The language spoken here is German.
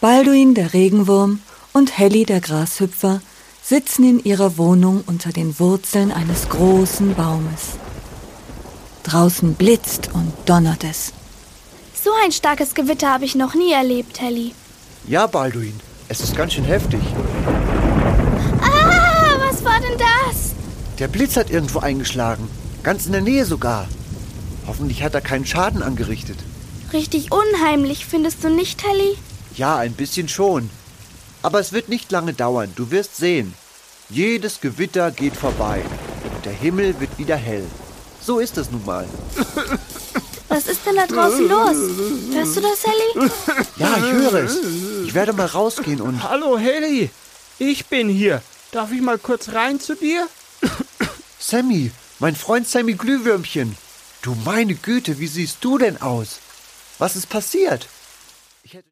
Balduin, der Regenwurm, und Helly, der Grashüpfer, sitzen in ihrer Wohnung unter den Wurzeln eines großen Baumes. Draußen blitzt und donnert es. So ein starkes Gewitter habe ich noch nie erlebt, Helly. Ja, Balduin, es ist ganz schön heftig. Ah, was war denn das? Der Blitz hat irgendwo eingeschlagen, ganz in der Nähe sogar. Hoffentlich hat er keinen Schaden angerichtet. Richtig unheimlich, findest du nicht, Helly? Ja, ein bisschen schon. Aber es wird nicht lange dauern, du wirst sehen. Jedes Gewitter geht vorbei und der Himmel wird wieder hell. So ist es nun mal. Was ist denn da draußen los? Hörst du das, Helly? Ja, ich höre es. Ich werde mal rausgehen und... Hallo, Helly. Ich bin hier. Darf ich mal kurz rein zu dir? Sammy, mein Freund Sammy Glühwürmchen. Du meine Güte, wie siehst du denn aus? Was ist passiert?